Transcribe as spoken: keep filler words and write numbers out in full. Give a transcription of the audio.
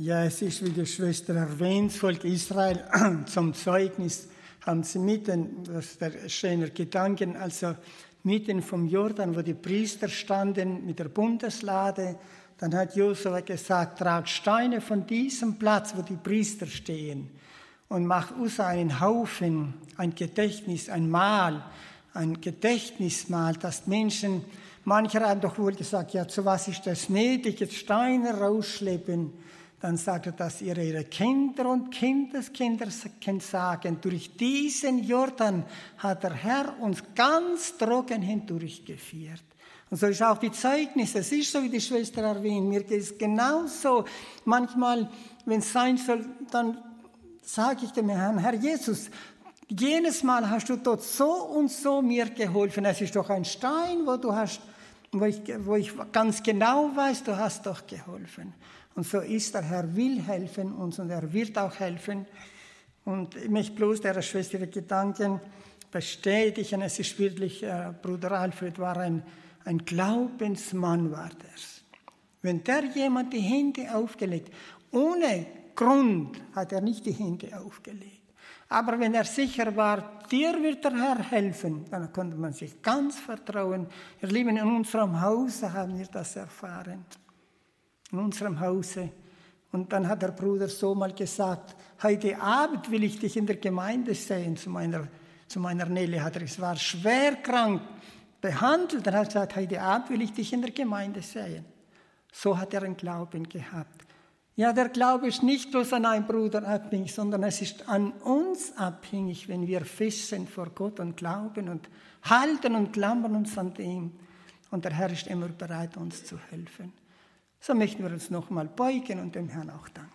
Ja, es ist, wie die Schwester erwähnt, das Volk Israel zum Zeugnis haben sie mitten, das ist der schöne Gedanken, also mitten vom Jordan, wo die Priester standen mit der Bundeslade, dann hat Josua gesagt, trag Steine von diesem Platz, wo die Priester stehen, und mach aus einen Haufen, ein Gedächtnis, ein Mahl, ein Gedächtnismahl, dass Menschen, manche haben doch wohl gesagt, ja, zu was ist das nötig, jetzt Steine rausschleppen. Dann sagt er, dass ihr ihre Kinder und Kindeskinder sagen, durch diesen Jordan hat der Herr uns ganz trocken hindurchgeführt. Und so ist auch die Zeugnis. Es ist so, wie die Schwester erwähnt. Mir geht es genauso. Manchmal, wenn es sein soll, dann sage ich dem Herrn, Herr Jesus, jenes Mal hast du dort so und so mir geholfen. Es ist doch ein Stein, wo du hast, wo ich, wo ich ganz genau weiß, du hast doch geholfen. Und so ist der Herr, will helfen uns und er wird auch helfen. Und ich möchte bloß der Schwester ihre Gedanken bestätigen. Es ist wirklich, äh, Bruder Alfred war ein, ein Glaubensmann, war das. Wenn der jemand die Hände aufgelegt, ohne Grund hat er nicht die Hände aufgelegt. Aber wenn er sicher war, dir wird der Herr helfen, dann konnte man sich ganz vertrauen. Ihr Lieben, in unserem Hause haben wir das erfahren. In unserem Hause. Und dann hat der Bruder so mal gesagt, heute Abend will ich dich in der Gemeinde sehen. Zu meiner, zu meiner Nelly hat er, es war schwer krank behandelt. Dann hat er gesagt, heute Abend will ich dich in der Gemeinde sehen. So hat er einen Glauben gehabt. Ja, der Glaube ist nicht bloß an einen Bruder abhängig, sondern es ist an uns abhängig, wenn wir fest sind vor Gott und glauben und halten und klammern uns an ihm. Und der Herr ist immer bereit, uns zu helfen. So möchten wir uns nochmal beugen und dem Herrn auch danken.